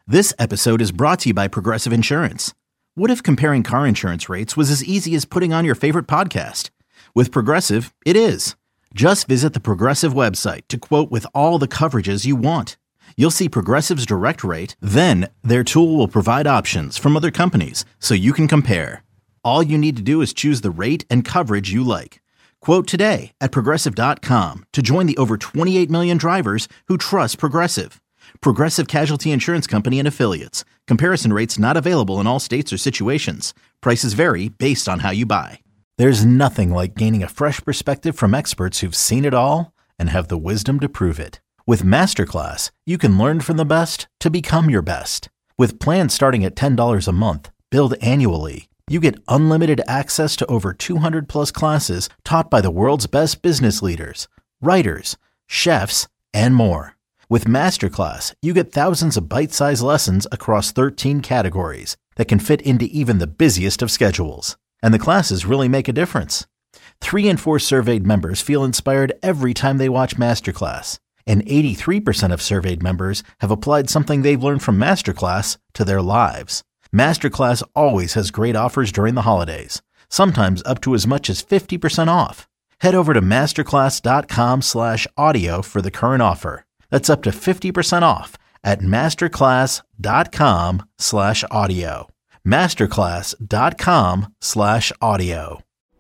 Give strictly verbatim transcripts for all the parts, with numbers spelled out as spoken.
This episode is brought to you by Progressive Insurance. What if comparing car insurance rates was as easy as putting on your favorite podcast? With Progressive, it is. Just visit the Progressive website to quote with all the coverages you want. You'll see Progressive's direct rate, then their tool will provide options from other companies so you can compare. All you need to do is choose the rate and coverage you like. Quote today at Progressive dot com to join the over twenty-eight million drivers who trust Progressive. Progressive Casualty Insurance Company and Affiliates. Comparison rates not available in all states or situations. Prices vary based on how you buy. There's nothing like gaining a fresh perspective from experts who've seen it all and have the wisdom to prove it. With Masterclass, you can learn from the best to become your best. With plans starting at ten dollars a month, billed annually, you get unlimited access to over two hundred plus classes taught by the world's best business leaders, writers, chefs, and more. With Masterclass, you get thousands of bite-sized lessons across thirteen categories that can fit into even the busiest of schedules. And the classes really make a difference. Three in four surveyed members feel inspired every time they watch Masterclass. And eighty-three percent of surveyed members have applied something they've learned from Masterclass to their lives. Masterclass always has great offers during the holidays, sometimes up to as much as fifty percent off. Head over to masterclass.com slash audio for the current offer. That's up to fifty percent off at masterclass.com slash audio. Masterclass.com slash audio.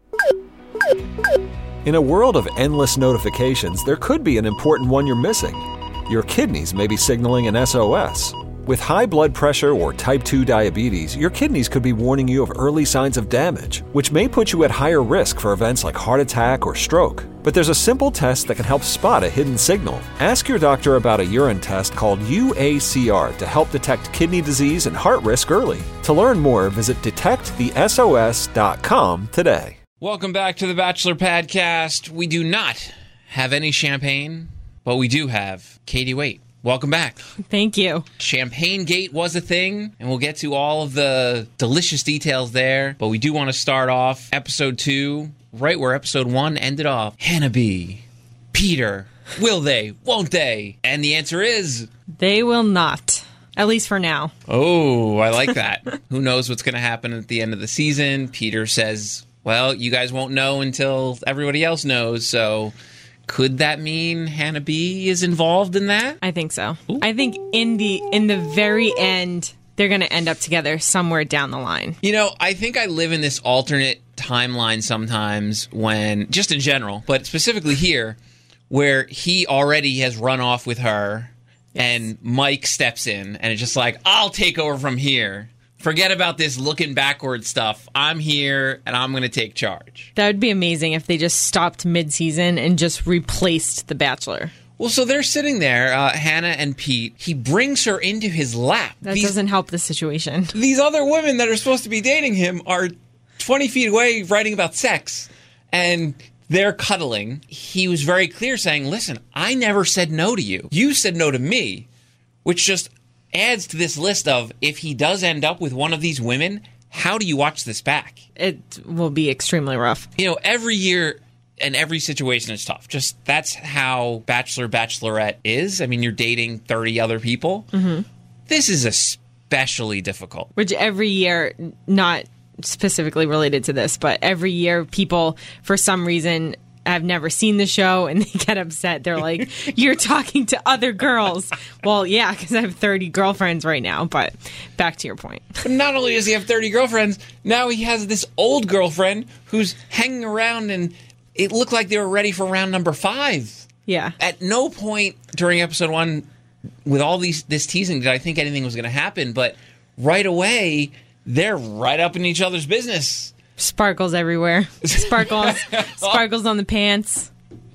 In a world of endless notifications, there could be an important one you're missing. Your kidneys may be signaling an S O S. With high blood pressure or type two diabetes, your kidneys could be warning you of early signs of damage, which may put you at higher risk for events like heart attack or stroke. But there's a simple test that can help spot a hidden signal. Ask your doctor about a urine test called U A C R to help detect kidney disease and heart risk early. To learn more, visit detect the S O S dot com today. Welcome back to the Bachelor Podcast. We do not have any champagne, but we do have Katie Waite. Welcome back. Thank you. Champagne Gate was a thing, and we'll get to all of the delicious details there. But we do want to start off episode two, right where episode one ended off. Hannah B., Peter, will they, won't they? And the answer is... they will not. At least for now. Oh, I like that. Who knows what's going to happen at the end of the season? Peter says, well, you guys won't know until everybody else knows, so... could that mean Hannah B is involved in that? I think so. Ooh. I think in the in the very end, they're going to end up together somewhere down the line. You know, I think I live in this alternate timeline sometimes when, just in general, but specifically here, where he already has run off with her, yes. And Mike steps in, and it's just like, I'll take over from here. Forget about this looking backward stuff. I'm here, and I'm going to take charge. That would be amazing if they just stopped mid-season and just replaced The Bachelor. Well, so they're sitting there, uh, Hannah and Pete. He brings her into his lap. That these, doesn't help the situation. These other women that are supposed to be dating him are twenty feet away writing about sex, and they're cuddling. He was very clear saying, listen, I never said no to you. You said no to me, which just... adds to this list of, if he does end up with one of these women, how do you watch this back? It will be extremely rough. You know, every year and every situation is tough. Just that's how Bachelor, Bachelorette is. I mean, you're dating thirty other people. Mm-hmm. This is especially difficult. Which every year, not specifically related to this, but every year people, for some reason... I've never seen the show, and they get upset. They're like, you're talking to other girls. Well, yeah, because I have thirty girlfriends right now, but back to your point. But not only does he have thirty girlfriends, now he has this old girlfriend who's hanging around, and it looked like they were ready for round number five. Yeah. At no point during episode one, with all these this teasing, did I think anything was going to happen, but right away, they're right up in each other's business. Sparkles everywhere. Sparkles. Sparkles on the pants.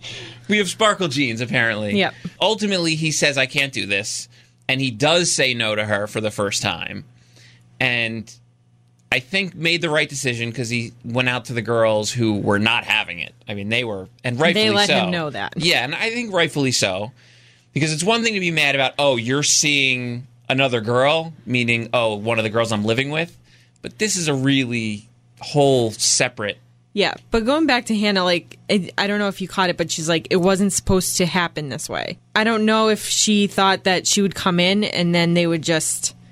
We have sparkle jeans, apparently. Yep. Ultimately, he says, I can't do this. And he does say no to her for the first time. And I think made the right decision because he went out to the girls who were not having it. I mean, they were, and rightfully so. They let so. him know that. Yeah, and I think rightfully so. Because it's one thing to be mad about, oh, you're seeing another girl, meaning, oh, one of the girls I'm living with. But this is a really... whole separate. Yeah, but going back to Hannah, like, it, I don't know if you caught it, but she's like, it wasn't supposed to happen this way. I don't know if she thought that she would come in and then they would just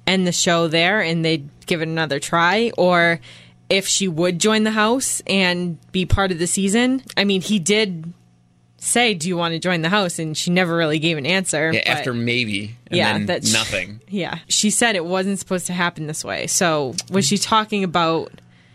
end the show there and they'd give it another try, or if she would join the house and be part of the season. I mean, he did say, do you want to join the house? And she never really gave an answer. Yeah, after maybe, and yeah, then that's, nothing. Yeah. She said it wasn't supposed to happen this way. So was she talking about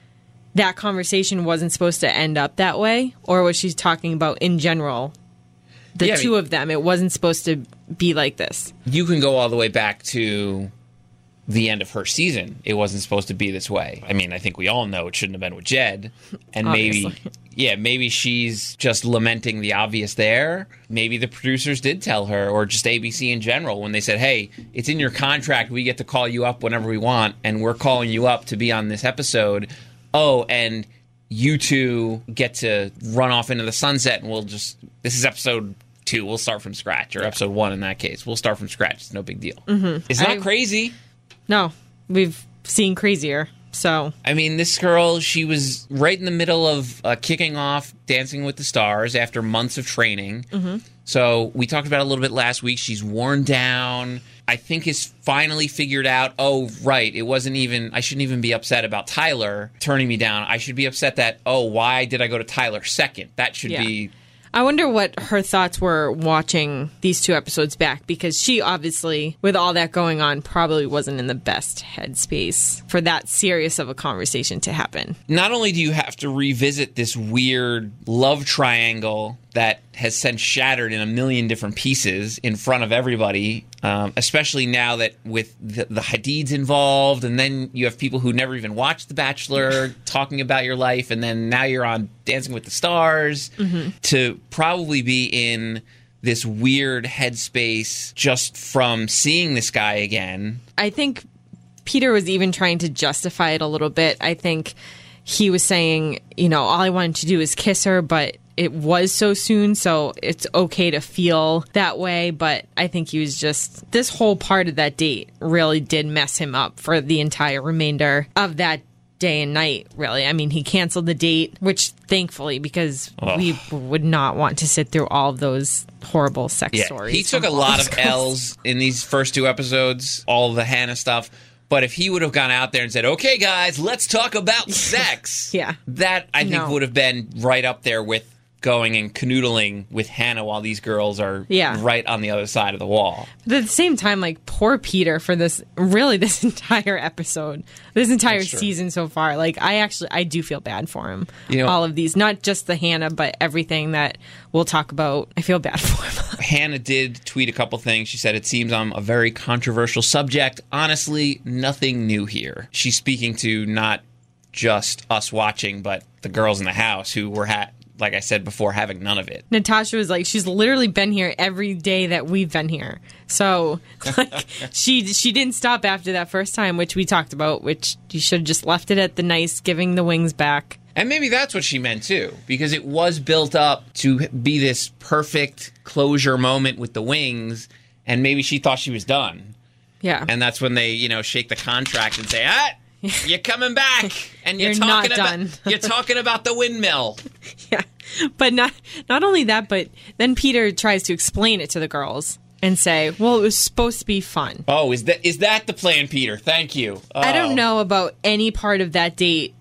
that conversation wasn't supposed to end up that way? Or was she talking about in general, the Yeah, I two mean- of them, it wasn't supposed to be like this? You can go all the way back to the end of her season. It wasn't supposed to be this way. I mean, I think we all know it shouldn't have been with Jed. And maybe, Obviously. yeah, maybe she's just lamenting the obvious there. Maybe the producers did tell her, or just A B C in general, when they said, hey, it's in your contract, we get to call you up whenever we want, and we're calling you up to be on this episode. Oh, and you two get to run off into the sunset, and we'll just, this is episode two, we'll start from scratch, or episode one in that case. We'll start from scratch. It's no big deal. Mm-hmm. It's not I- crazy. No, we've seen crazier. So I mean, this girl, she was right in the middle of uh, kicking off Dancing with the Stars after months of training. Mm-hmm. So we talked about it a little bit last week. She's worn down. I think has finally figured out, oh, right, it wasn't even, I shouldn't even be upset about Tyler turning me down. I should be upset that, oh, why did I go to Tyler second? That should Yeah. be... I wonder what her thoughts were watching these two episodes back, because she obviously, with all that going on, probably wasn't in the best headspace for that serious of a conversation to happen. Not only do you have to revisit this weird love triangle that has since shattered in a million different pieces in front of everybody, um, especially now that with the, the Hadids involved, and then you have people who never even watched The Bachelor talking about your life, and then now you're on Dancing with the Stars, mm-hmm. to probably be in this weird headspace just from seeing this guy again. I think Peter was even trying to justify it a little bit. I think he was saying, you know, all I wanted to do is kiss her, but it was so soon, so it's okay to feel that way. But I think he was just, this whole part of that date really did mess him up for the entire remainder of that day and night, really. I mean, he canceled the date, which thankfully, because Ugh. we would not want to sit through all of those horrible sex Yeah, stories. he took from a all lot those of girls. L's in these first two episodes, all of the Hannah stuff. But if he would have gone out there and said, okay, guys, let's talk about sex, Yeah. that I think No. would have been right up there with going and canoodling with Hannah while these girls are Yeah. right on the other side of the wall. But at the same time, like, poor Peter for this, really, this entire episode, this entire That's true. season so far. Like, I actually, I do feel bad for him. You know- all of these, not just the Hannah, but everything that we'll talk about. I feel bad for him. Hannah did tweet a couple things. She said, it seems I'm a very controversial subject. Honestly, nothing new here. She's speaking to not just us watching, but the girls in the house who were, ha- like I said before, having none of it. Natasha was like, she's literally been here every day that we've been here. So, like, she she didn't stop after that first time, which we talked about, which you should have just left it at the nice, giving the wings back. And maybe that's what she meant too, because it was built up to be this perfect closure moment with the wings, and maybe she thought she was done. Yeah. And that's when they, you know, shake the contract and say, ah, you're coming back, and you're, You're talking not about done. you're talking about the windmill. Yeah, but not not only that, but then Peter tries to explain it to the girls and say, "Well, it was supposed to be fun." Oh, is that is that the plan, Peter? Thank you. I Oh. don't know about any part of that date,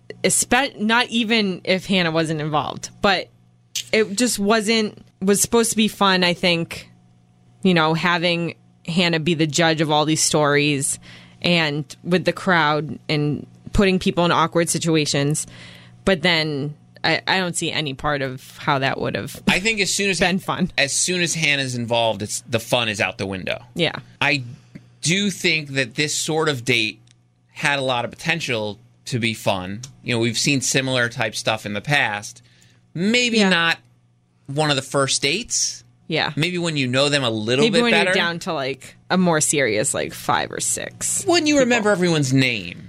espe- not even if Hannah wasn't involved, but it just wasn't was supposed to be fun. I think, you know, having Hannah be the judge of all these stories and with the crowd and putting people in awkward situations, but then I, I don't see any part of how that would have I think as soon as been fun. as soon as Hannah's involved, it's the fun is out the window. Yeah. I do think that this sort of date had a lot of potential to be fun. You know, we've seen similar type stuff in the past. Maybe Yeah. not one of the first dates. Yeah. Maybe when you know them a little Maybe bit when better. you're down to like a more serious, like five or six. when you remember everyone's name.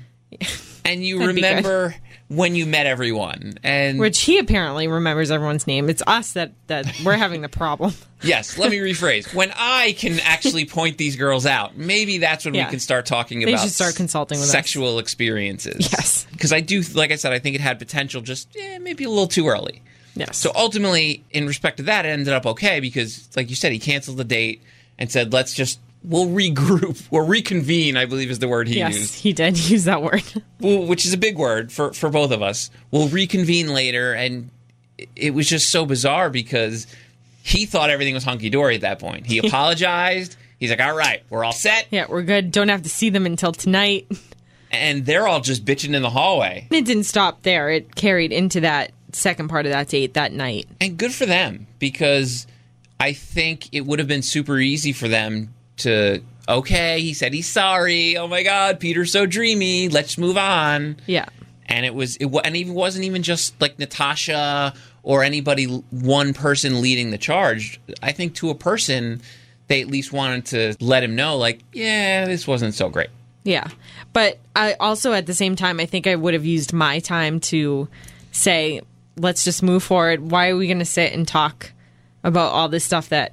And you That'd be good. remember when you met everyone. And Which he apparently remembers everyone's name. It's us that, that we're having the problem. yes, let me rephrase. When I can actually point these girls out, maybe that's when Yeah. we can start talking They about should start consulting with us. sexual experiences. Yes. Because I do, like I said, I think it had potential, just eh, maybe a little too early. Yes. So ultimately, in respect to that, it ended up okay because, like you said, he canceled the date and said, let's just we'll regroup or reconvene, I believe is the word he yes, used. he did use that word. Well, which is a big word for, for both of us. We'll reconvene later, and it was just so bizarre because he thought everything was hunky-dory at that point. He apologized. He's like, all right, we're all set. Yeah, we're good. Don't have to see them until tonight. And they're all just bitching in the hallway. It didn't stop there. It carried into that second part of that date that night. And good for them, because I think it would have been super easy for them to, okay, he said he's sorry. Oh my God, Peter's so dreamy. Let's move on. Yeah. And it was, it, and it wasn't even just like Natasha or anybody, one person leading the charge. I think to a person, they at least wanted to let him know, like, yeah, this wasn't so great. Yeah. But I also, at the same time, I think I would have used my time to say, let's just move forward. Why are we going to sit and talk about all this stuff that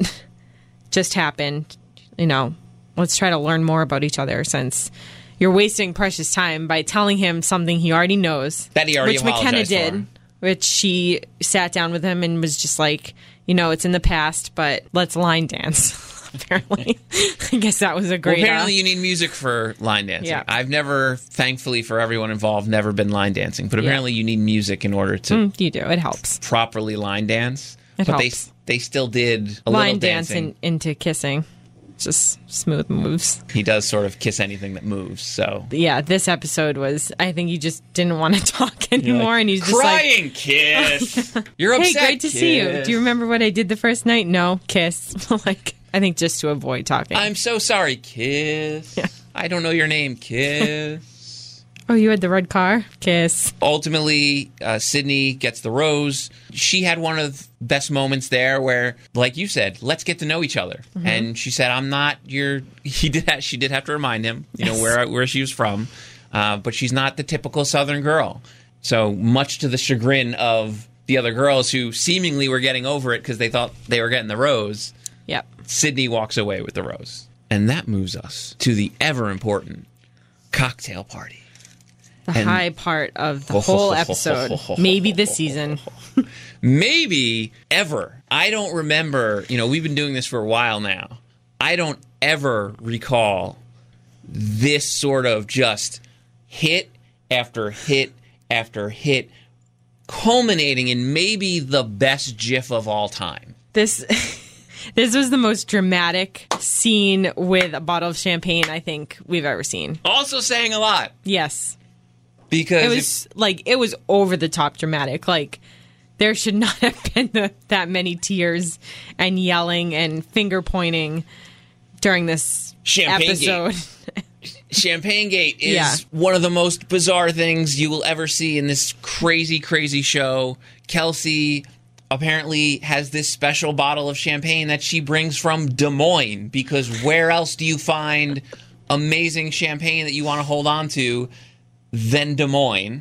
just happened? You know, let's try to learn more about each other, since you're wasting precious time by telling him something he already knows. That he already which McKenna apologized did, for. Which she sat down with him and was just like, you know, it's in the past, but let's line dance. Apparently. I guess that was a great... Well, apparently uh, you need music for line dancing. Yeah. I've never, thankfully for everyone involved, never been line dancing. But Yeah. apparently you need music in order to mm, you do. It helps. properly line dance. It but helps. they they still did a Line little dance dancing. in, into kissing. Just smooth moves. He does sort of kiss anything that moves. So Yeah, this episode was, I think he just didn't want to talk anymore, and he's just crying kiss. You're like, hey, upset. great to see you. kiss. Do you remember what I did the first night? No, kiss. Like, I think just to avoid talking. I'm so sorry, kiss. Yeah. I don't know your name, kiss. Oh, you had the red car? Kiss. Ultimately, uh, Sydney gets the rose. She had one of the best moments there where, like you said, let's get to know each other. Mm-hmm. And she said, I'm not your... He did. Have, she did have to remind him, you know, Yes. where where she was from. Uh, but she's not the typical Southern girl. So much to the chagrin of the other girls who seemingly were getting over it because they thought they were getting the rose, Yep. Sydney walks away with the rose. And that moves us to the ever-important cocktail party. The And- high part of the whole episode. Maybe this season. Maybe ever. I don't remember, you know, we've been doing this for a while now. I don't ever recall this sort of just hit after hit after hit, culminating in maybe the best GIF of all time. This this was the most dramatic scene with a bottle of champagne I think we've ever seen. Also saying a lot. Yes. Because It if- was like it was over the top dramatic. Like there should not have been the, that many tears and yelling and finger pointing during this Champagne episode. Champagne Gate is Yeah. one of the most bizarre things you will ever see in this crazy, crazy show. Kelsey apparently has this special bottle of champagne that she brings from Des Moines, because where else do you find amazing champagne that you want to hold on to than Des Moines?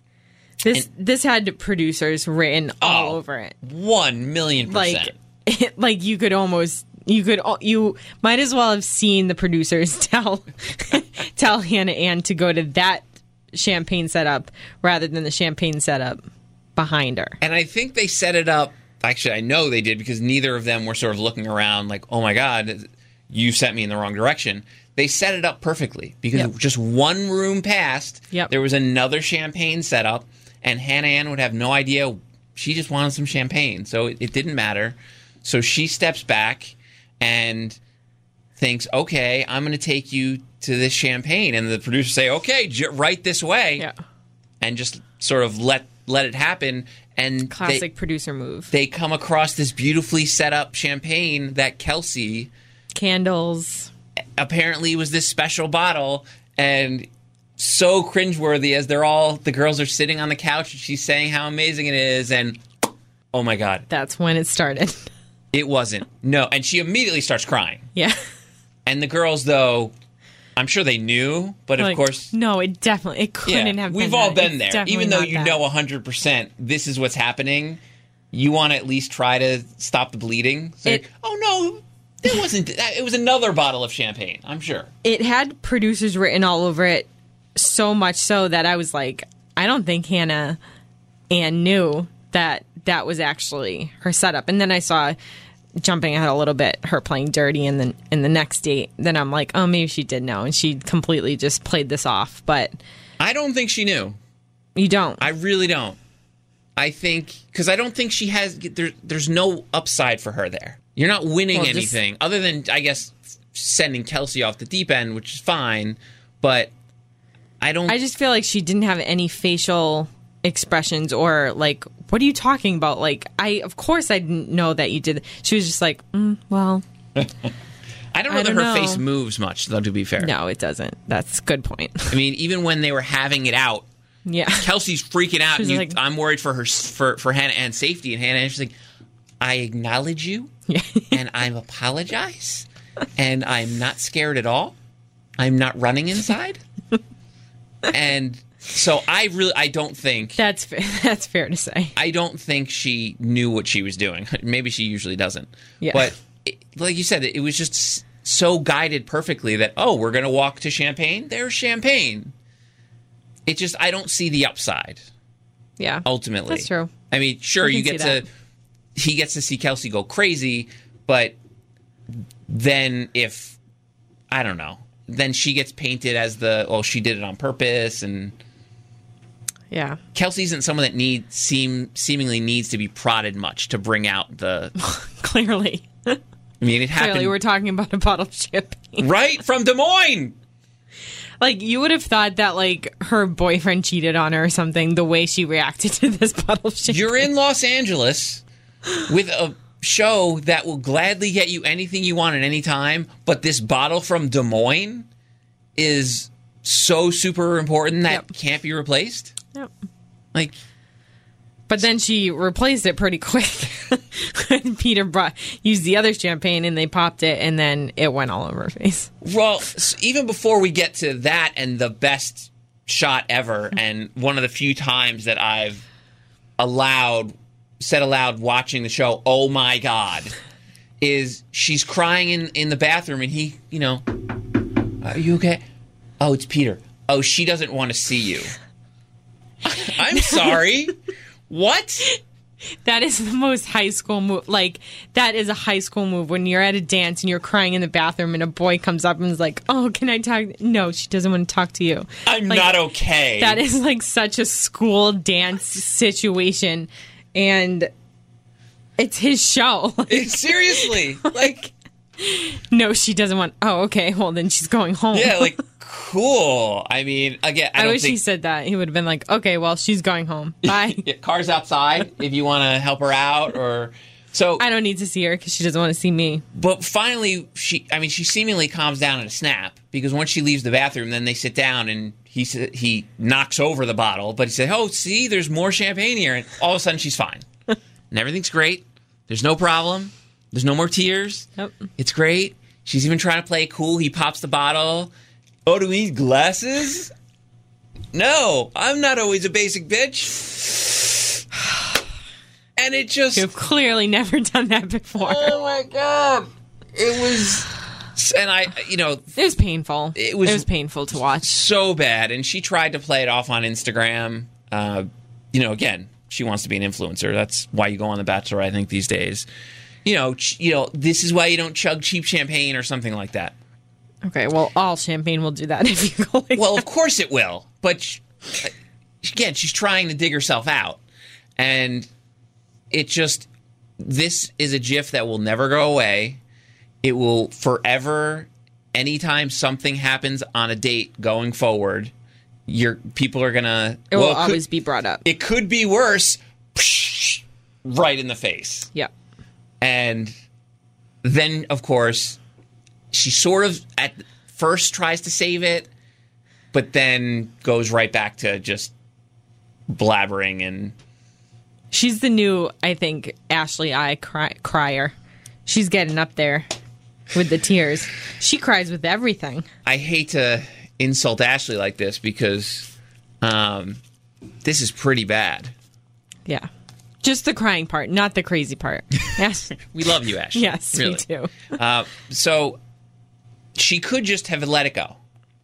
This this had producers written all Oh, over it. One million percent. Like like you could almost you could al- you might as well have seen the producers tell tell Hannah Ann to go to that champagne setup rather than the champagne setup behind her. And I think they set it up. Actually, I know they did, because neither of them were sort of looking around like, oh my God, you sent me in the wrong direction. They set it up perfectly, because Yep. just one room passed, Yep. there was another champagne set up, and Hannah Ann would have no idea. She just wanted some champagne, so it, it didn't matter. So she steps back and thinks, okay, I'm going to take you to this champagne. And the producers say, okay, j- right this way. Yeah. And just sort of let let it happen. And Classic they, producer move. they come across this beautifully set up champagne that Kelsey Candles. apparently was this special bottle, and so cringeworthy as they're all, the girls are sitting on the couch and she's saying how amazing it is, and oh my God, That's when it started. it wasn't. No, and she immediately starts crying. Yeah. And the girls, though, I'm sure they knew, but of Like, course, no, it definitely it couldn't yeah, have we've been all that. been It's there. definitely Even though not you that. know one hundred percent this is what's happening, you want to at least try to stop the bleeding. So It- you're, oh no, it wasn't that. It was another bottle of champagne, I'm sure. It had producers written all over it, so much so that I was like, I don't think Hannah Ann knew that that was actually her setup. And then I saw jumping ahead a little bit, her playing dirty in the in the next date, then I'm like, oh, maybe she did know, and she completely just played this off. But I don't think she knew. You don't. I really don't. I think because I don't think she has. There, there's no upside for her there. You're not winning Well, just- anything other than, I guess, sending Kelsey off the deep end, which is fine. But I don't. I just feel like she didn't have any facial expressions or like, what are you talking about? Like, I of course I didn't know that you did. She was just like, mm, well, I don't know I that don't her know. face moves much, though. To be fair, no, it doesn't. That's a good point. I mean, even when they were having it out, Yeah. Kelsey's freaking out. She's And you, like- I'm worried for her for for Hannah Ann's safety, and Hannah Ann's like, I acknowledge you, Yeah. and I apologize, and I'm not scared at all. I'm not running inside, and so I really I don't think That's fa- that's fair to say. I don't think she knew what she was doing. Maybe she usually doesn't. Yeah. But it, like you said, it was just s- so guided perfectly that, oh, we're going to walk to Champagne. There's Champagne. It just, I don't see the upside, Yeah. ultimately. That's true. I mean, sure, I can you get see to, he gets to see Kelsey go crazy, but then if, I don't know, then she gets painted as the, oh, she did it on purpose, and Yeah. Kelsey isn't someone that need seem seemingly needs to be prodded much to bring out the. Clearly. I mean, it happened Clearly, we're talking about a bottle of champagne. right from Des Moines. Like, you would have thought that, like, her boyfriend cheated on her or something, the way she reacted to this bottle of champagne. You're in Los Angeles with a show that will gladly get you anything you want at any time, but this bottle from Des Moines is so super important that Yep. can't be replaced. Yep. Like, But then she replaced it pretty quick when Peter brought used the other champagne and they popped it, and then it went all over her face. well, s- even before we get to that and the best shot ever, and one of the few times that I've allowed, said aloud watching the show, oh my God, is she's crying in, in the bathroom and he, you know, are you okay? Oh, it's Peter. Oh, she doesn't want to see you. I'm sorry. What? That is the most high school move. Like, that is a high school move when you're at a dance and you're crying in the bathroom and a boy comes up and is like, oh, can I talk? No, she doesn't want to talk to you. I'm Like, not okay. That is like such a school dance situation. And it's his show. Like, Seriously. Like, no, she doesn't want. Oh, okay. Well, then she's going home. yeah, like, cool. I mean, again, I, I don't wish think... he said that. He would have been like, okay, well, she's going home. Bye. Yeah, car's outside if you want to help her out, or... So, I don't need to see her because she doesn't want to see me. but finally, she, I mean, she seemingly calms down in a snap, because once she leaves the bathroom, then they sit down and he sa- he knocks over the bottle, but he said, oh, see, there's more champagne here, and all of a sudden she's fine. And everything's great. There's no problem. There's no more tears. Yep. It's great. She's even trying to play it cool. He pops the bottle. Oh, do we need glasses? No, I'm not always a basic bitch. And it just... You've clearly never done that before. Oh my God. It was... And I, you know, It was painful. It was- it was painful to watch. so bad. And she tried to play it off on Instagram. Uh, you know, again, she wants to be an influencer. That's why you go on The Bachelor, I think, these days. You know, ch- you know, this is why you don't chug cheap champagne or something like that. Okay, well, all champagne will do that if you go like Well, that. of course it will. But sh- again, she's trying to dig herself out. And it just, this is a GIF that will never go away. It will forever, anytime something happens on a date going forward, your people are going to... It will always be brought up. It could be worse. Psh, right in the face. Yeah. And then, of course, she sort of at first tries to save it, but then goes right back to just blabbering. And She's the new, I think, Ashley I cry- crier. She's getting up there with the tears. She cries with everything. I hate to insult Ashley like this because um, this is pretty bad. Yeah. Just the crying part, not the crazy part. Yes. We love you, Ashley. Yes, really. me too. Uh, so she could just have let it go.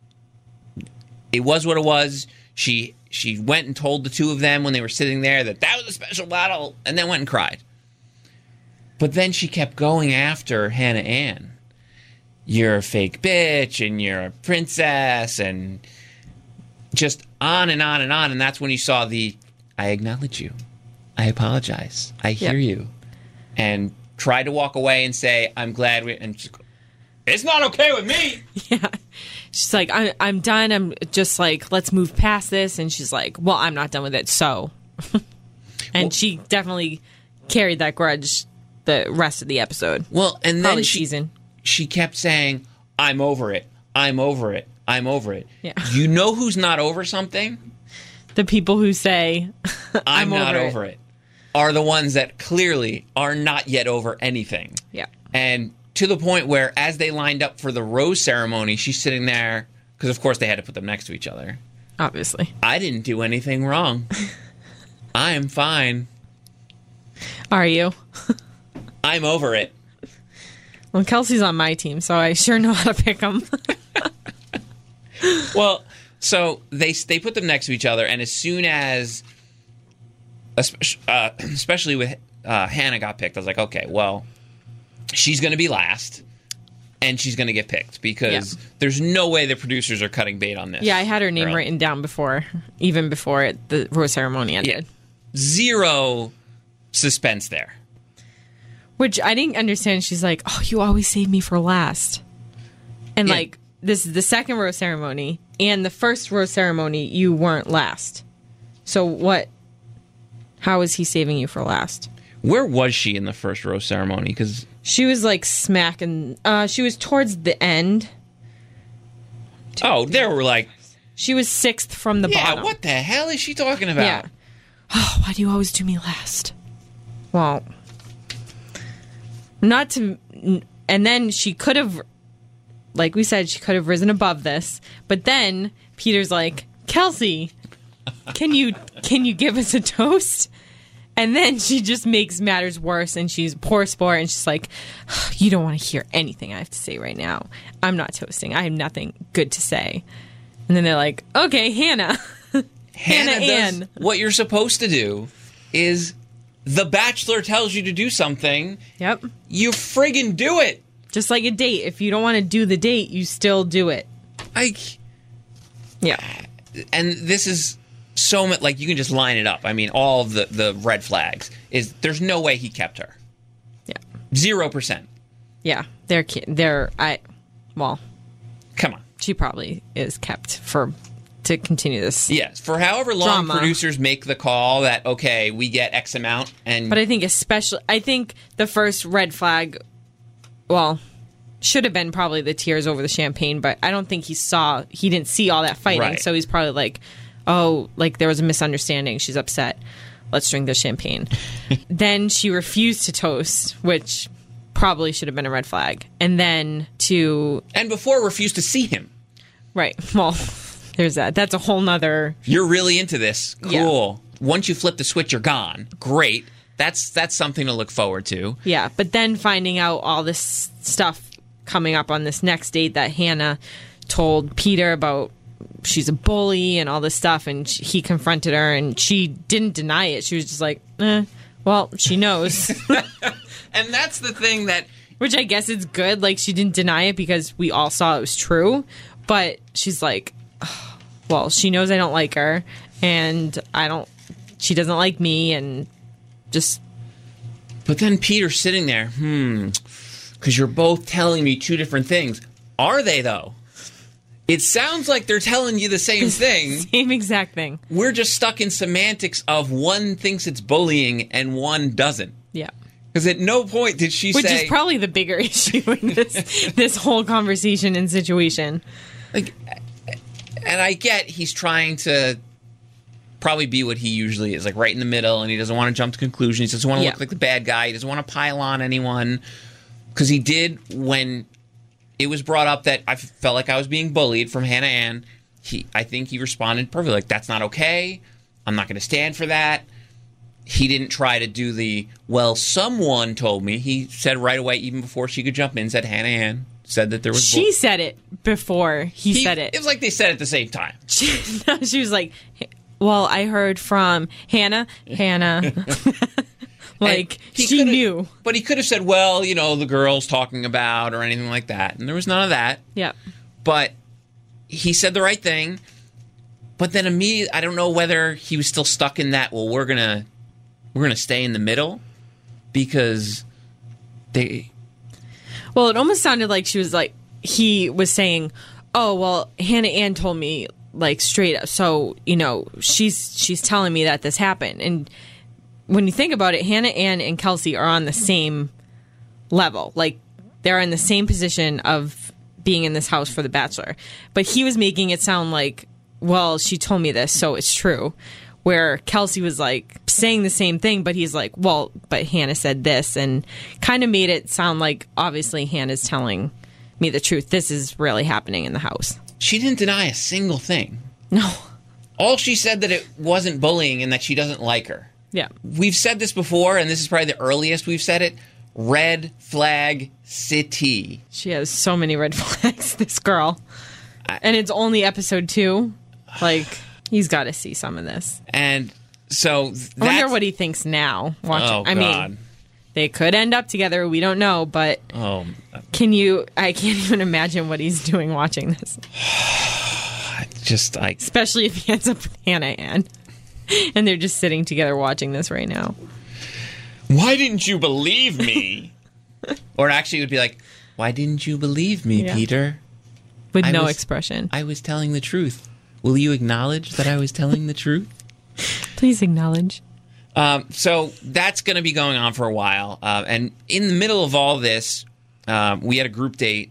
It was what it was. She she went and told the two of them when they were sitting there that that was a special bottle, and then went and cried. But then she kept going after Hannah Ann. You're a fake bitch, and you're a princess, and just on and on and on. And that's when you saw the, I acknowledge you. I apologize. I hear Yep. you. And tried to walk away and say, I'm glad we... And she, it's not okay with me. Yeah. She's like, I'm, I'm done. I'm just like, let's move past this. And she's like, well, I'm not done with it, so. And Well- she definitely carried that grudge the rest of the episode. Well, and then Probably she, season. she kept saying, I'm over it. I'm over it. I'm over it. Yeah. You know who's not over something? The people who say, I'm, I'm not over over it. Are the ones that clearly are not yet over anything. Yeah. And to the point where, as they lined up for the rose ceremony, she's sitting there, because of course they had to put them next to each other. Obviously. I didn't do anything wrong. I am fine. Are you? I'm over it. Well, Kelsey's on my team, so I sure know how to pick them. Well, so they they put them next to each other, and as soon as, uh, especially with uh, Hannah got picked, I was like, okay, well, she's going to be last, and she's going to get picked because Yeah. there's no way the producers are cutting bait on this. Yeah, I had her name early. written down before, even before it, the rose ceremony ended. Yeah. Zero suspense there. Which I didn't understand. She's like, oh, you always save me for last. And Yeah. like, this is the second rose ceremony, and the first rose ceremony, you weren't last. So what? How is he saving you for last? Where was she in the first rose ceremony? Because She was like smacking. Uh, she was towards the end. oh, there were like, She was sixth from the yeah, bottom. what the hell is she talking about? Yeah. Oh, why do you always do me last? Well, not to. And then she could have, like we said, she could have risen above this. But then Peter's like, Kelsey, can you can you give us a toast? And then she just makes matters worse, and she's poor sport, and she's like, you don't want to hear anything I have to say right now. I'm not toasting. I have nothing good to say. And then they're like, okay, Hannah. Hannah, Hannah does Ann. what you're supposed to do is the Bachelor tells you to do something, Yep. you friggin' do it. Just like a date. If you don't want to do the date, you still do it. I Yeah. and this is so much like you can just line it up. I mean, all of the the red flags is there's no way he kept her. Yeah. Zero percent. Yeah. They're, ki- they're, I, well, Come on. she probably is kept for, to continue this. Yes, for however long Drama. producers make the call that okay, we get X amount, and But I think especially, I think the first red flag, well, should have been probably the tears over the champagne, but I don't think he saw, he didn't see all that fighting. Right. So he's probably like, oh, like there was a misunderstanding. She's upset. Let's drink the champagne. Then she refused to toast, which probably should have been a red flag. And then to, and before refused to see him. right, well, there's that. That's a whole nother, You're really into this. Yeah. Cool. Once you flip the switch, you're gone. Great. That's that's something to look forward to. yeah. But then finding out all this stuff coming up on this next date that Hannah told Peter about she's a bully and all this stuff, and she, he confronted her, and she didn't deny it. She was just like, eh, well, she knows. And that's the thing that Which I guess is good. Like, she didn't deny it because we all saw it was true. But she's like, "Ugh, well, she knows I don't like her, and I don't, she doesn't like me, and just, But then Peter's sitting there, hmm, because you're both telling me two different things. Are they, though? It sounds like they're telling you the same thing. same exact thing. We're just stuck in semantics of one thinks it's bullying and one doesn't. Yeah. Because at no point did she Which say... is probably the bigger issue in this this whole conversation and situation. like, and I get he's trying to probably be what he usually is, like right in the middle, and he doesn't want to jump to conclusions. He doesn't want to Yeah. look like the bad guy. He doesn't want to pile on anyone. Because he did when it was brought up that I felt like I was being bullied from Hannah Ann. He, I think he responded perfectly, like, that's not okay. I'm not going to stand for that. He didn't try to do the, well, someone told me. He said right away, even before she could jump in, said Hannah Ann said that there was She bull- said it before he, He- said it. It was like they said it at the same time. She, she was like, well, I heard from Hannah. Hannah. Like, he she could've- knew. But he could have said, well, you know, the girl's talking about or anything like that. And there was none of that. Yep. But he said the right thing. But then immediately, I don't know whether he was still stuck in that, well, we're going to we're gonna stay in the middle. Because they... Well, it almost sounded like she was like, he was saying, oh, well, Hannah Ann told me, like, straight up. So, you know, she's she's telling me that this happened. And when you think about it, Hannah Ann and Kelsey are on the same level. Like, they're in the same position of being in this house for The Bachelor. But he was making it sound like, well, she told me this, so it's true. Where Kelsey was, like, saying the same thing, but he's like, well, but Hannah said this. And kind of made it sound like, obviously, Hannah's telling me the truth. This is really happening in the house. She didn't deny a single thing. No. All she said that it wasn't bullying and that she doesn't like her. Yeah. We've said this before, and this is probably the earliest we've said it. Red flag city. She has so many red flags, this girl. I- and it's only episode two. Like, he's got to see some of this. And so that's... I wonder what he thinks now. Watching. Oh, I God. mean, they could end up together. We don't know, but Oh, can you... I can't even imagine what he's doing watching this. just like... Especially if he ends up with Hannah Ann. And they're just sitting together watching this right now. Why didn't you believe me? Or actually, it would be like, why didn't you believe me, Yeah. Peter? With I no was- expression. I was telling the truth. Will you acknowledge that I was telling the truth? Please acknowledge. Um, so that's going to be going on for a while. Uh, and in the middle of all this, um, we had a group date,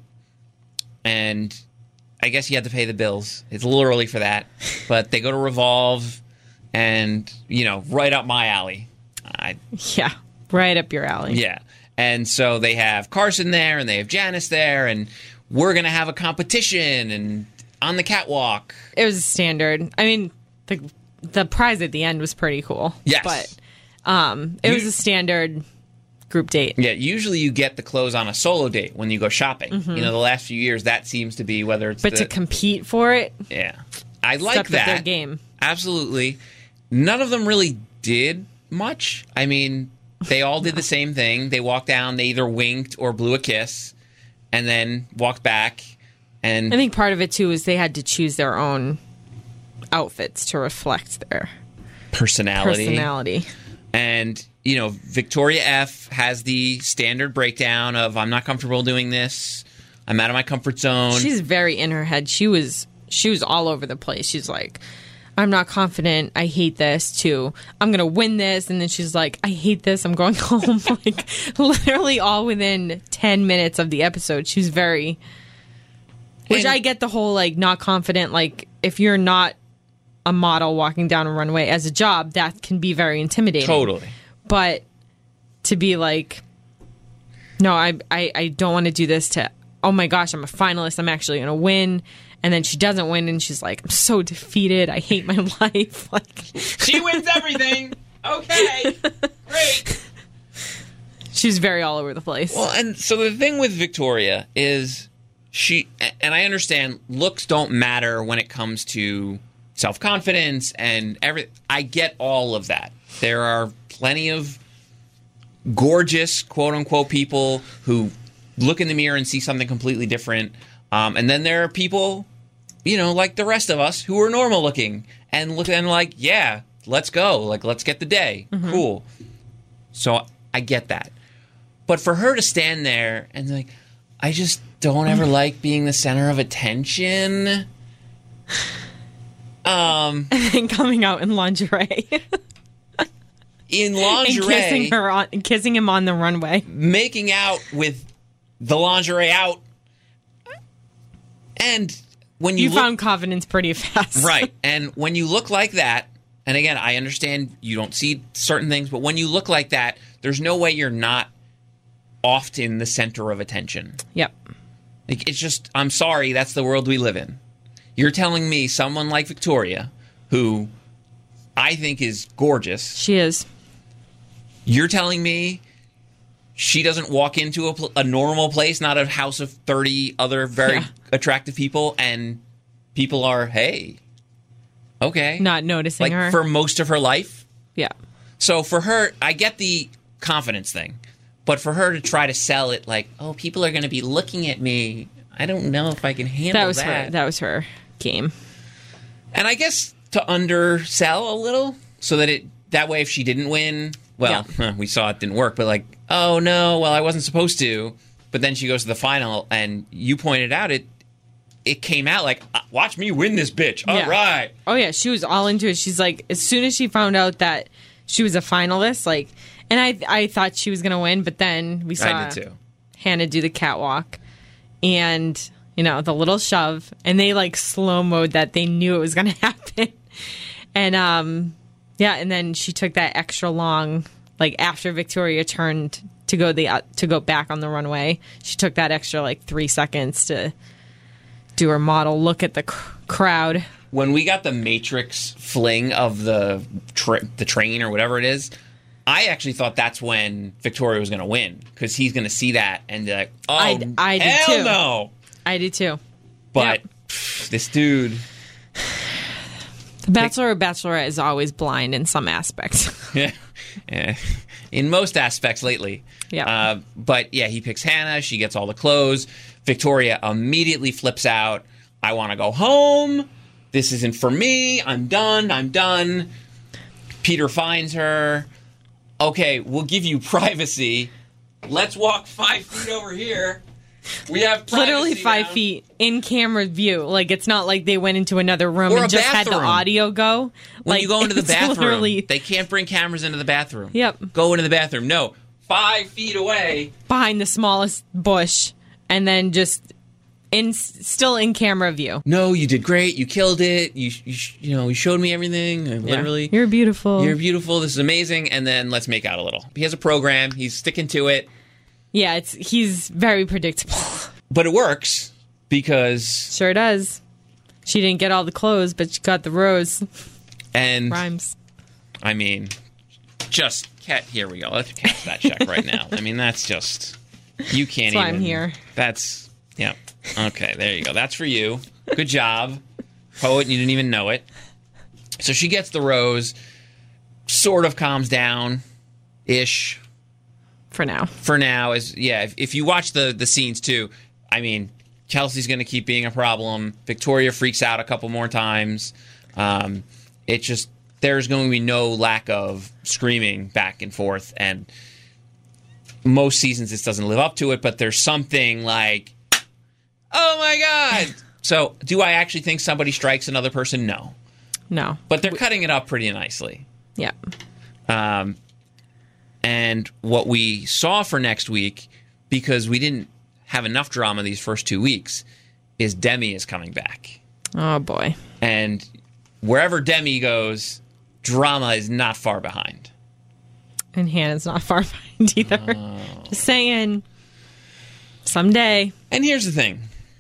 and I guess you had to pay the bills. It's a little early for that, but they go to Revolve, and, you know, right up my alley. I, Yeah. Right up your alley. yeah. And so they have Carson there, and they have Janice there, and we're going to have a competition and on the catwalk. It was standard. I mean, the the prize at the end was pretty cool. Yes. But um, it You- was a standard group date. Yeah, usually you get the clothes on a solo date when you go shopping. You know, the last few years, that seems to be whether it's But the, to compete for it, yeah. I like stepped up that. their game. Absolutely. None of them really did much. I mean, they all did the same thing. They walked down, they either winked or blew a kiss, and then walked back. And I think part of it too is they had to choose their own outfits to reflect their personality. personality. And, you know, Victoria F has the standard breakdown of, I'm not comfortable doing this. I'm out of my comfort zone. She's very in her head. She was she was all over the place. She's like, I'm not confident. I hate this too. I'm going to win this. And then she's like, I hate this. I'm going home. Like, literally all within ten minutes of the episode. She was very, which And- I get the whole, like, not confident. Like, if you're not a model walking down a runway as a job, that can be very intimidating. Totally. But to be like, no, I, I, I don't want to do this to, oh my gosh, I'm a finalist. I'm actually going to win. And then she doesn't win, and she's like, I'm so defeated. I hate my life. Like, She wins everything. Okay. Great. she's very all over the place. Well, and so the thing with Victoria is she, and I understand looks don't matter when it comes to self-confidence and every. I get all of that. There are plenty of gorgeous, quote-unquote, people who look in the mirror and see something completely different. Um, and then there are people, you know, like the rest of us who are normal looking and look and like, yeah, let's go. Like, let's get the day. Cool. So I get that. But for her to stand there and like, I just don't ever like being the center of attention. Um, And coming out in lingerie. in and lingerie, kissing her on, kissing him on the runway. making out with the lingerie out. And when you, You look, found confidence pretty fast. right, and when you look like that, and again, I understand you don't see certain things, but when you look like that, there's no way you're not often the center of attention. Yep. Like, it's just, I'm sorry, that's the world we live in. You're telling me someone like Victoria, who I think is gorgeous, She is. you're telling me she doesn't walk into a, pl- a normal place, not a house of thirty other very Yeah. attractive people, and people are, hey, okay. Not noticing like her. for most of her life. yeah. So for her, I get the confidence thing. But for her to try to sell it like, oh, people are going to be looking at me, I don't know if I can handle That was that. her. That was her game. And I guess to undersell a little so that it that way if she didn't win, well, Yeah. we saw it didn't work, but like, oh no, well, I wasn't supposed to. But then she goes to the final, and you pointed out it it came out like, watch me win this bitch. All Yeah. right. Oh yeah, she was all into it. She's like, as soon as she found out that she was a finalist, like, and I I thought she was gonna win, but then we saw I did too. Hannah do the catwalk, and you know the little shove, and they like slow mode that they knew it was gonna happen, and um yeah, and then she took that extra long, like after Victoria turned to go the uh, to go back on the runway, she took that extra like three seconds to do her model look at the cr- crowd. When we got the Matrix fling of the tra- the train or whatever it is, I actually thought that's when Victoria was going to win because he's going to see that and be like, oh, I- I did hell too. no. I did too. But Yep. pff, this dude, The Bachelor or Bachelorette is always blind in some aspects. yeah, yeah, in most aspects lately. Yeah. Uh, but yeah, he picks Hannah. She gets all the clothes. Victoria immediately flips out. I want to go home. This isn't for me. I'm done. I'm done. Peter finds her. Okay, we'll give you privacy. Let's walk five feet over here. We have privacy Literally five now. feet in camera view. Like, it's not like they went into another room Or and a just had the bathroom. audio go. When like, you go into the it's bathroom, literally they can't bring cameras into the bathroom. Yep. Go into the bathroom. No, five feet away. behind the smallest bush and then just in still in camera view. No, you did great. You killed it. You you, you know you showed me everything. I Literally, You're beautiful. you're beautiful. This is amazing. And then let's make out a little. He has a program. He's sticking to it, yeah, it's he's very predictable. but it works because Sure does. She didn't get all the clothes, but she got the rose. and Rhymes. I mean, just cat. Here we go. Let's cash that check right now. I mean, that's just you can't. That's why even, I'm here. That's yeah. Okay, there you go. That's for you. Good job, poet. You didn't even know it. So she gets the rose, sort of calms down, ish. For now. For now, is yeah. If, if you watch the the scenes too, I mean, Kelsey's going to keep being a problem. Victoria freaks out a couple more times. Um, it just there's going to be no lack of screaming back and forth, and most seasons this doesn't live up to it. But there's something like, oh my god. So, do I actually think somebody strikes another person? No, No. but they're cutting it up pretty nicely. Yeah. Um, and what we saw for next week, because we didn't have enough drama these first two weeks, is Demi is coming back. Oh boy. And wherever Demi goes, drama is not far behind. And Hannah's not far behind either. Oh. Just saying. Someday. And here's the thing.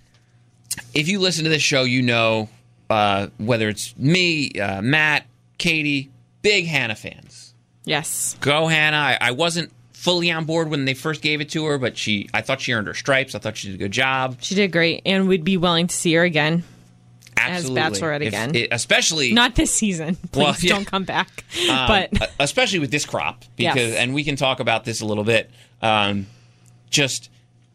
If you listen to this show, you know, uh, whether it's me, uh, Matt, Katie, big Hannah fans. Yes. Go Hannah. I, I wasn't fully on board when they first gave it to her, but she I thought she earned her stripes. I thought she did a good job. She did great, and we'd be willing to see her again. Absolutely. As Bachelorette If again. it- especially Not this season. Please Well, yeah. don't come back. um, but especially with this crop, because Yes. and we can talk about this a little bit. Um, just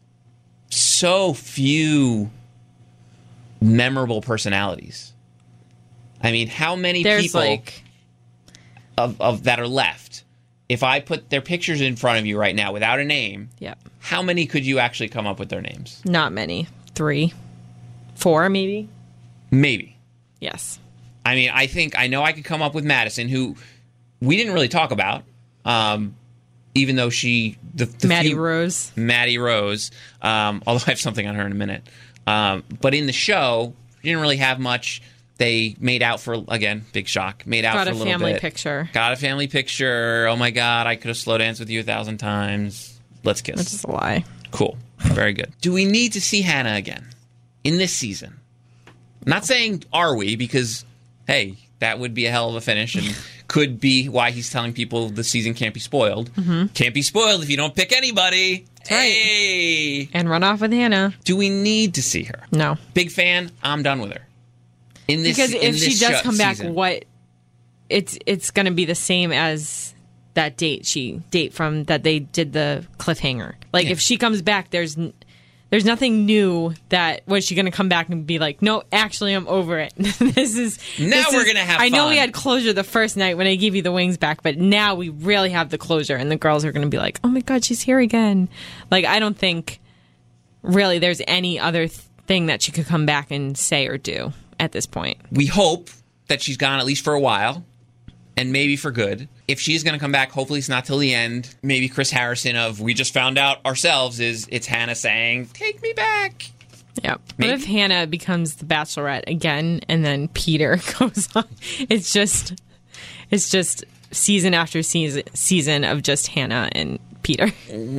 so few memorable personalities. I mean, how many there's people like of, of that are left? If I put their pictures in front of you right now without a name, yeah, how many could you actually come up with their names? not many. Three, four, maybe. Maybe. Yes. I mean, I think I know I could come up with Madison, who we didn't really talk about, um, even though she the, the Maddie few- Rose. Maddie Rose. Um, although I have something on her in a minute. Um, but in the show, she didn't really have much. They made out for again, big shock. Made out Got for a a little family bit. picture. Got a family picture. Oh my god, I could have slow danced with you a thousand times. Let's kiss. Which is a lie. Cool. Very good. Do we need to see Hannah again in this season? Not saying are we, because, hey, that would be a hell of a finish and could be why he's telling people the season can't be spoiled. Mm-hmm. Can't be spoiled if you don't pick anybody. right. Hey! And run off with Hannah. Do we need to see her? No. Big fan. I'm done with her. In this, Because in if she this does show- come back, season. what it's it's going to be the same as that date she date from that they did the cliffhanger. Like Yeah. if she comes back, there's n- there's nothing new. That was she going to come back and be like, no, actually, I'm over it. this is Now this we're is- gonna have I know fun. we had closure the first night when I gave you the wings back, but now we really have the closure, and the girls are going to be like, oh my god, she's here again. Like I don't think really there's any other th- thing that she could come back and say or do at this point. We hope that she's gone at least for a while, and maybe for good. If she's going to come back, hopefully it's not till the end. Maybe Chris Harrison of We Just Found Out Ourselves is it's Hannah saying, take me back. Yeah. What Maybe. if Hannah becomes the Bachelorette again, and then Peter goes on? It's just, it's just season after season season of just Hannah and Peter.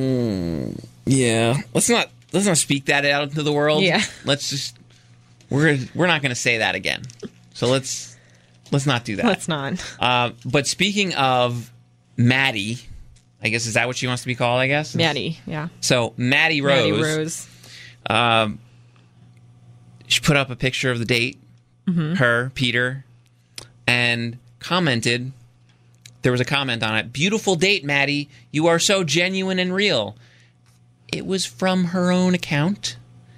Yeah. Let's not let's not speak that out into the world. Yeah. Let's just we're we're not going to say that again. So let's let's not do that. Let's not. Uh, but speaking of Maddie, I guess is that what she wants to be called? I guess Maddie, yeah. So Maddie Rose. Maddie Rose. Um, she put up a picture of the date, Mm-hmm. her, Peter, and commented. There was a comment on it. Beautiful date, Maddie. You are so genuine and real. It was from her own account.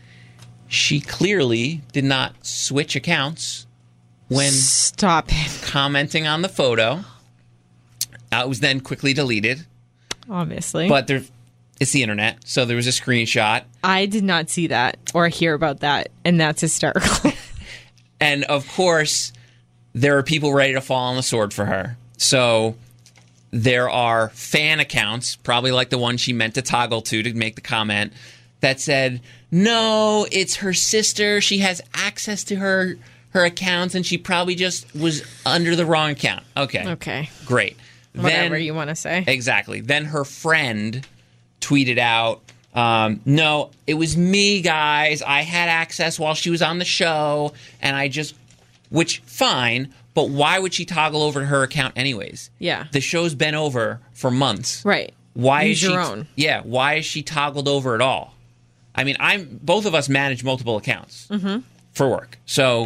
She clearly did not switch accounts when Stop it. commenting on the photo. Uh, it was then quickly deleted. Obviously. But there, it's the internet, so there was a screenshot. I did not see that or hear about that, and that's hysterical. And, of course, there are people ready to fall on the sword for her. So there are fan accounts, probably like the one she meant to toggle to to make the comment, that said, no, it's her sister. She has access to her her accounts, and she probably just was under the wrong account. Okay. Okay. Great. Whatever Then- you want to say. Exactly. Then her friend tweeted out, um, no, it was me, guys. I had access while she was on the show, and I just, which, fine, but why would she toggle over to her account anyways? Yeah. The show's been over for months. Right. Why Use is your she, own. Yeah, why is she toggled over at all? I mean, I'm both of us manage multiple accounts Mm-hmm. for work. So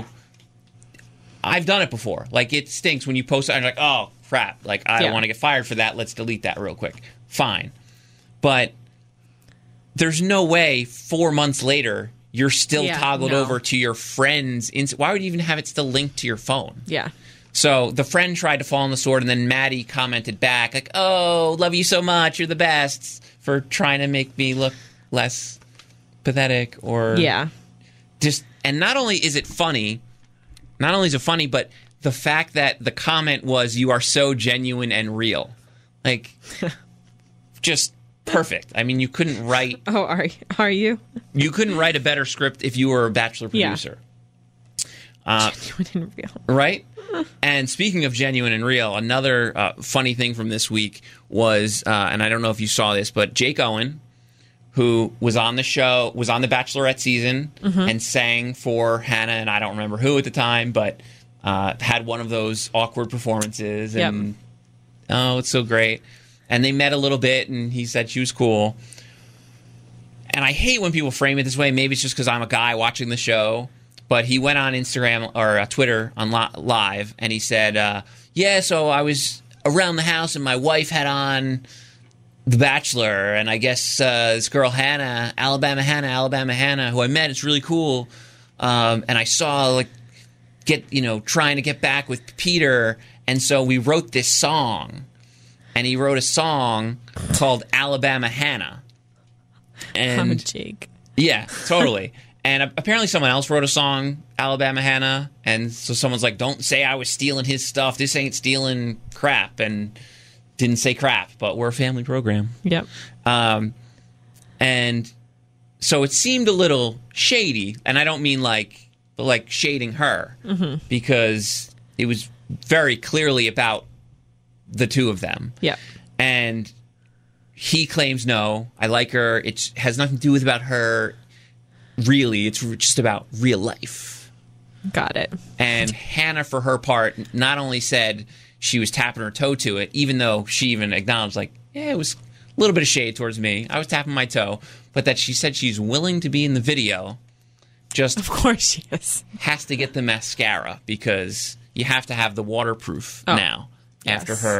I've done it before. Like, it stinks when you post it and you're like, oh, crap. Like, I Yeah. don't want to get fired for that. Let's delete that real quick. Fine. But there's no way four months later you're still Yeah, toggled no. over to your friend's. Ins- Why would you even have it still linked to your phone? Yeah. So the friend tried to fall on the sword, and then Maddie commented back, like, oh, love you so much. You're the best, for trying to make me look less pathetic or Yeah. just. And not only is it funny, not only is it funny, but the fact that the comment was, you are so genuine and real. Like, just perfect. I mean, you couldn't write Oh, are are you? you couldn't write a better script if you were a Bachelor Yeah. producer. Uh, Genuine and real. Right? And speaking of genuine and real, another uh, funny thing from this week was, uh, and I don't know if you saw this, but Jake Owen, who was on the show, was on the Bachelorette season and sang for Hannah, and I don't remember who at the time, but uh, had one of those awkward performances. Yep. And oh, it's so great. And they met a little bit, and he said she was cool. And I hate when people frame it this way. Maybe it's just because I'm a guy watching the show. But he went on Instagram or uh, Twitter on li- live, and he said, uh, yeah, so I was around the house, and my wife had on The Bachelor, and I guess uh, this girl Hannah, Alabama Hannah, Alabama Hannah, who I met, it's really cool. Um, and I saw, like, get you know, trying to get back with Peter, and so we wrote this song. And he wrote a song called Alabama Hannah. And I'm a Jake. yeah, totally. And apparently someone else wrote a song, Alabama Hannah, and so someone's like, don't say I was stealing his stuff. This ain't stealing crap, and didn't say crap, but we're a family program. Yep. Um, and so it seemed a little shady, and I don't mean like, but like shading her, Mm-hmm. because it was very clearly about the two of them. Yep. And he claims, no, I like her. It has nothing to do with about her. Really, it's just about real life. Got it. And Hannah, for her part, not only said she was tapping her toe to it, even though she even acknowledged, like, yeah, it was a little bit of shade towards me. I was tapping my toe. But that she said she's willing to be in the video, just Of course she is. has to get the mascara because you have to have the waterproof Oh, now yes. after her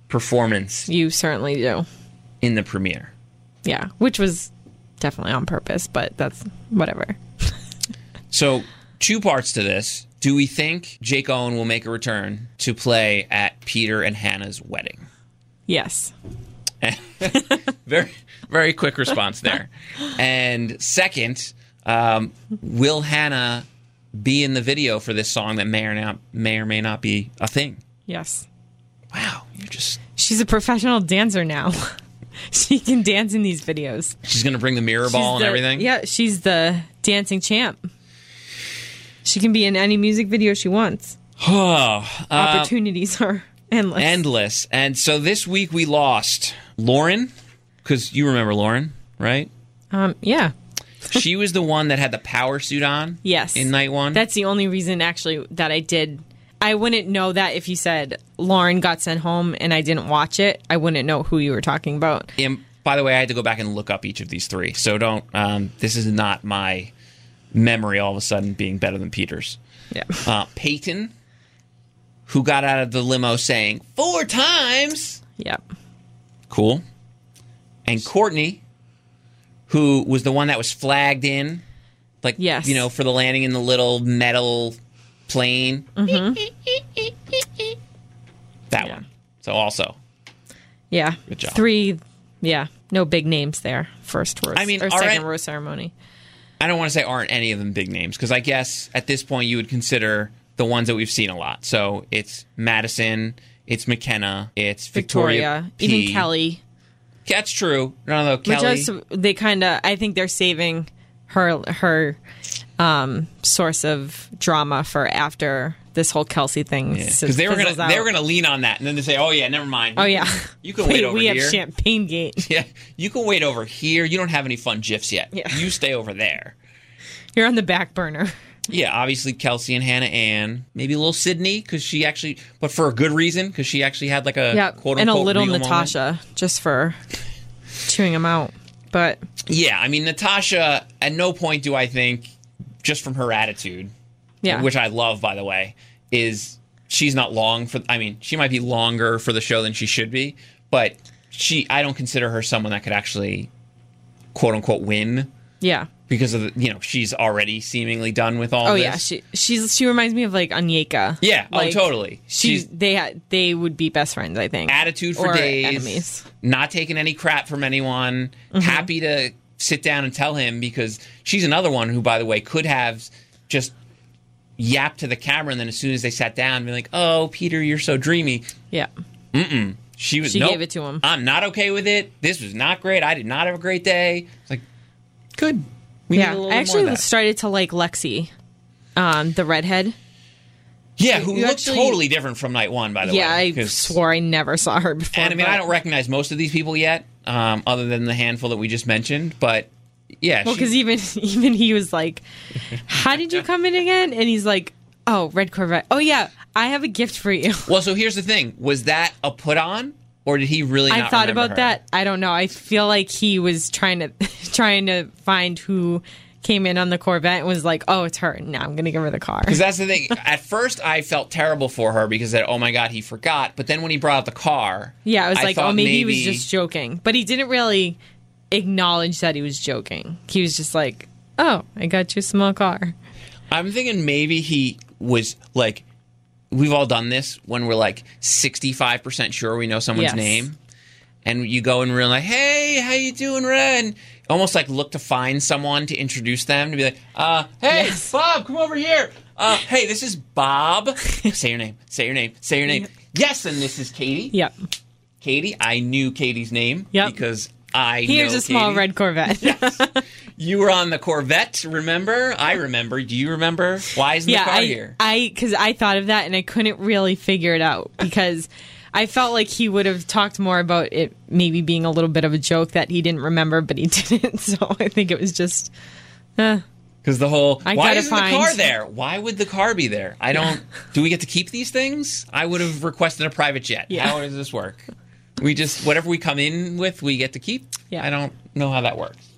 performance You certainly do. in the premiere. Yeah, which was definitely on purpose, but that's whatever. So, two parts to this. Do we think Jake Owen will make a return to play at Peter and Hannah's wedding? Yes. very, very quick response there. And second, um, will Hannah be in the video for this song that may or not may or may not be a thing? Yes. Wow, you're just She's a professional dancer now. She can dance in these videos. she's gonna bring the mirror ball She's and the- everything. Yeah, she's the dancing champ. She can be in any music video she wants. Oh, uh, Opportunities are endless. endless. And so this week we lost Lauren, because you remember Lauren, right? um, yeah. She was the one that had the power suit on. Yes. In night one. That's the only reason, actually, that I did. I wouldn't know that if you said Lauren got sent home and I didn't watch it. I wouldn't know who you were talking about. And by the way, I had to go back and look up each of these three. So don't. Um, this is not my memory all of a sudden being better than Peter's. Yeah. Uh, Peyton, who got out of the limo saying four times. Yep. Cool. And Courtney, who was the one that was flagged in, like, Yes. you know, for the landing in the little metal plane. Mm-hmm. That Yeah. one. So also, Yeah. Good job. Three. Yeah. No big names there. First rose. I mean, or all second right. rose ceremony. I don't want to say aren't any of them big names, because I guess at this point you would consider the ones that we've seen a lot. So it's Madison, it's McKenna, it's Victoria, Victoria, P. even Kelly. That's true. No, no, Which Kelly. also, they kind of, I think they're saving her her um, source of drama for after this whole Kelsey thing. Because they were gonna fizzles out. they were gonna lean on that, and then they say, "Oh yeah, never mind. Oh yeah, you can wait over we here. have Champagne Gate. Yeah, you can wait over here. You don't have any fun gifs yet. Yeah. You stay over there." You're on the back burner. Yeah, obviously Kelsey and Hannah Ann, maybe a little Sydney because she actually, but for a good reason because she actually had like a Yeah, quote and a unquote little real Natasha moment. just for chewing them out. But Yeah, I mean Natasha. At no point do I think, just from her attitude, yeah, which I love by the way, is she's not long for. I mean, she might be longer for the show than she should be, but she. I don't consider her someone that could actually, quote unquote, win. yeah. Because of the, you know, she's already seemingly done with all Oh this. yeah, she she's she reminds me of like Onyeka. Yeah, oh, Like, totally. She's She's- they ha- they would be best friends, I think. Attitude for or days. enemies. Not taking any crap from anyone. Mm-hmm. Happy to sit down and tell him, because she's another one who, by the way, could have just yapped to the camera, and then as soon as they sat down, be like, "Oh, Peter, you're so dreamy." Yeah. She was. She nope, gave it to him. I'm not okay with it. This was not great. I did not have a great day. It's like, good. We Yeah, need a little I bit actually more of that. started to like Lexi, um, the redhead. Yeah, who you looked actually- totally different from night one, by the Yeah, way. I 'cause- swore I never saw her before. And I mean, but- I don't recognize most of these people yet, um, other than the handful that we just mentioned. But yeah, Well, she- because even even he was like, "How did you come in again?" And he's like, "Oh, red Corvette. Oh yeah, I have a gift for you." well, so here's the thing: was that a put on, or did he really? I not thought remember about her? that. I don't know. I feel like he was trying to trying to find who came in on the Corvette and was like, "Oh, it's her. Now I'm gonna give her the car." Because that's the thing. At first, I felt terrible for her because that, oh my god, he forgot. But then when he brought out the car, Yeah, I was I like, thought "Oh, maybe, he maybe- was just joking," but he didn't really acknowledge that he was joking. He was just like, "Oh, I got you a small car." I'm thinking maybe he was like, we've all done this when we're like sixty-five percent sure we know someone's Yes. name, and you go and we're like, hey, how you doing, Red? And almost like look to find someone to introduce them, to be like, uh, hey, Yes. Bob, come over here. Uh, hey, this is Bob. Say your name. Say your name. Say your name. Yes, and this is Katie. Yep. Katie. I knew Katie's name Yep. because I Here's know a small Katie. red Corvette. You were on the Corvette, remember? I remember. Do you remember? Why is the yeah, car I, here? I, because I thought of that and I couldn't really figure it out because I felt like he would have talked more about it maybe being a little bit of a joke that he didn't remember, but he didn't. So I think it was just, uh, Because the whole, I why gotta isn't find- the car there? Why would the car be there? I don't, do we get to keep these things? I would have requested a private jet. Yeah. How does this work? We just, whatever we come in with, we get to keep? Yeah. I don't know how that works.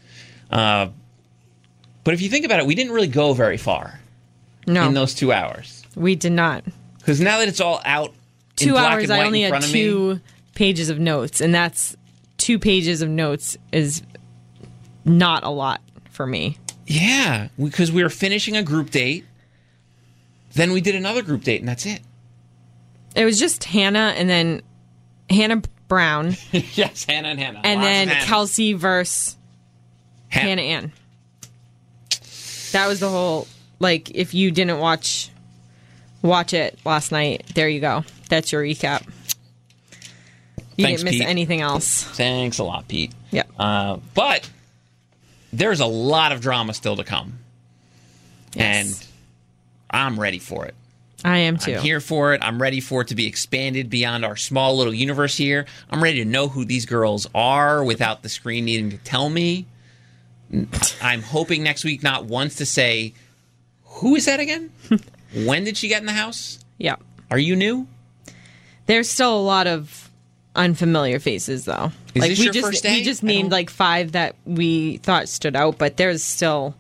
Uh, but if you think about it, we didn't really go very far no, in those two hours. we did not. Because now that it's all out in two black hours, and I white only in had front of me. two pages of notes, and that's two pages of notes is not a lot for me. Yeah, because we were finishing a group date. Then we did another group date, and that's it. It was just Hannah and then Hannah Brown, Yes, Hannah and Hannah. and Lots then of Hannahs. Kelsey versus Han- Hannah Ann. That was the whole, like, if you didn't watch watch it last night, there you go. That's your recap. You Thanks, didn't miss Pete. anything else. Thanks a lot, Pete. Yep. Uh, but there's a lot of drama still to come. Yes. And I'm ready for it. I am too. I'm here for it. I'm ready for it to be expanded beyond our small little universe here. I'm ready to know who these girls are without the screen needing to tell me. I'm hoping next week not once to say, who is that again? When did she get in the house? Yep. Are you new? There's still a lot of unfamiliar faces, though. Is like this we your just first day? we just I named don't- like five that we thought stood out, but there's still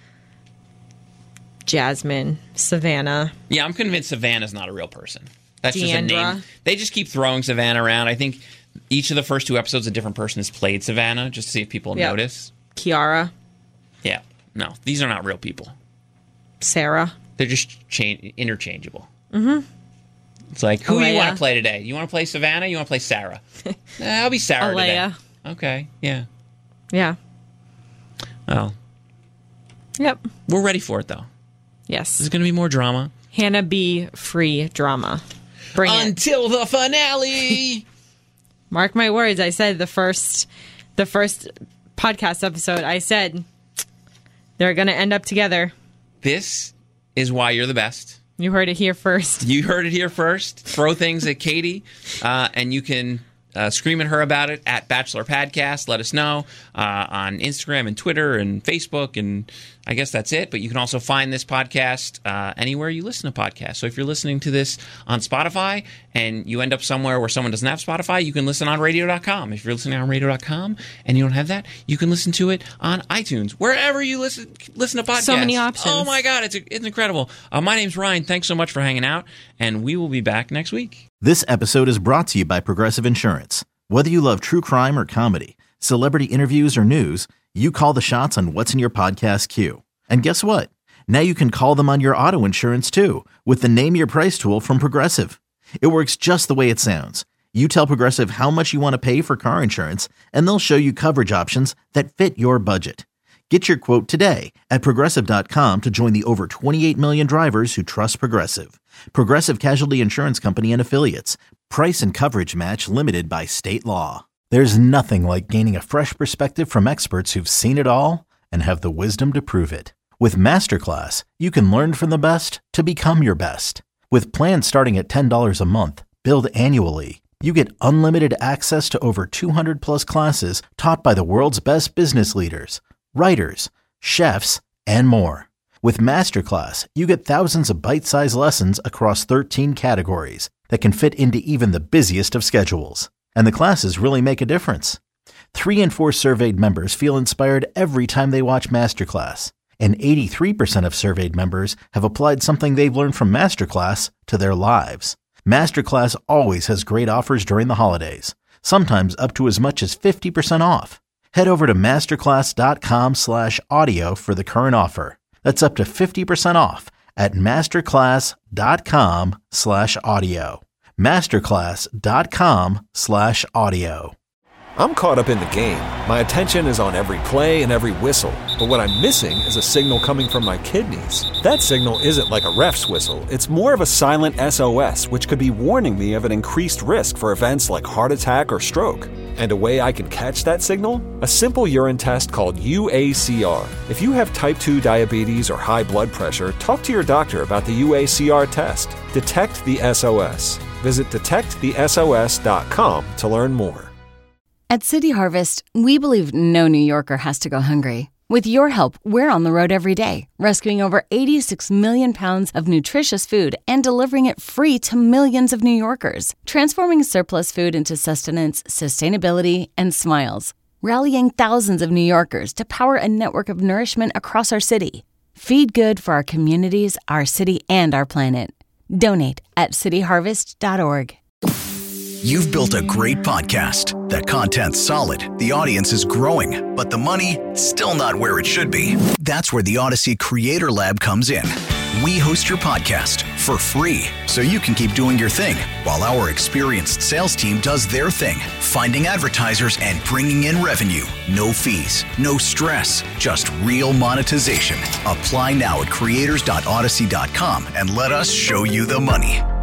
Jasmine, Savannah. Yeah, I'm convinced Savannah's not a real person. That's just a Deandra. name. They just keep throwing Savannah around. I think each of the first two episodes, a different person has played Savannah just to see if people Yep. notice. Kiara, Yeah. No, these are not real people. Sarah. They're just cha- interchangeable. Mm-hmm. It's like, who do you Alea. want to play today? You want to play Savannah? You want to play Sarah? Nah, I'll be Sarah Alea. today. Okay, yeah. Yeah. Well, Yep. we're ready for it, though. Yes. There's going to be more drama. Hannah B. free drama. Bring it. Until the finale! Mark my words. I said the first, the first podcast episode. I said they're going to end up together. This is why you're the best. You heard it here first. You heard it here first. Throw things at Katie, uh, and you can uh, scream at her about it at Bachelor Podcast. Let us know uh, on Instagram and Twitter and Facebook, and I guess that's it. But you can also find this podcast uh, anywhere you listen to podcasts. So if you're listening to this on Spotify and you end up somewhere where someone doesn't have Spotify, you can listen on radio dot com. If you're listening on radio dot com and you don't have that, you can listen to it on iTunes, wherever you listen listen to podcasts. So many options. Oh my God, it's it's incredible. Uh, my name's Ryan. Thanks so much for hanging out, and we will be back next week. This episode is brought to you by Progressive Insurance. Whether you love true crime or comedy, celebrity interviews or news, you call the shots on what's in your podcast queue. And guess what? Now you can call them on your auto insurance too with the Name Your Price tool from Progressive. It works just the way it sounds. You tell Progressive how much you want to pay for car insurance, and they'll show you coverage options that fit your budget. Get your quote today at Progressive dot com to join the over twenty-eight million drivers who trust Progressive. Progressive Casualty Insurance Company and Affiliates. Price and coverage match limited by state law. There's nothing like gaining a fresh perspective from experts who've seen it all and have the wisdom to prove it. With Masterclass, you can learn from the best to become your best. With plans starting at ten dollars a month, billed annually, you get unlimited access to over two hundred plus classes taught by the world's best business leaders, writers, chefs, and more. With Masterclass, you get thousands of bite-sized lessons across thirteen categories that can fit into even the busiest of schedules. And the classes really make a difference. Three in four surveyed members feel inspired every time they watch Masterclass. And eighty-three percent of surveyed members have applied something they've learned from Masterclass to their lives. Masterclass always has great offers during the holidays, sometimes up to as much as fifty percent off. Head over to masterclass.com slash audio for the current offer. That's up to fifty percent off at masterclass.com slash audio. Masterclass.com slash audio. I'm caught up in the game. My attention is on every play and every whistle. But what I'm missing is a signal coming from my kidneys. That signal isn't like a ref's whistle. It's more of a silent S O S, which could be warning me of an increased risk for events like heart attack or stroke. And a way I can catch that signal? A simple urine test called U A C R. If you have type two diabetes or high blood pressure, talk to your doctor about the U A C R test. Detect the S O S. Visit detect the S O S dot com to learn more. At City Harvest, we believe no New Yorker has to go hungry. With your help, we're on the road every day, rescuing over eighty-six million pounds of nutritious food and delivering it free to millions of New Yorkers, transforming surplus food into sustenance, sustainability, and smiles, rallying thousands of New Yorkers to power a network of nourishment across our city. Feed good for our communities, our city, and our planet. Donate at city harvest dot org. You've built a great podcast. The content's solid, the audience is growing, but the money, still not where it should be. That's where the Odyssey Creator Lab comes in. We host your podcast for free, so you can keep doing your thing, while our experienced sales team does their thing, finding advertisers and bringing in revenue. No fees, no stress, just real monetization. Apply now at creators dot odyssey dot com and let us show you the money.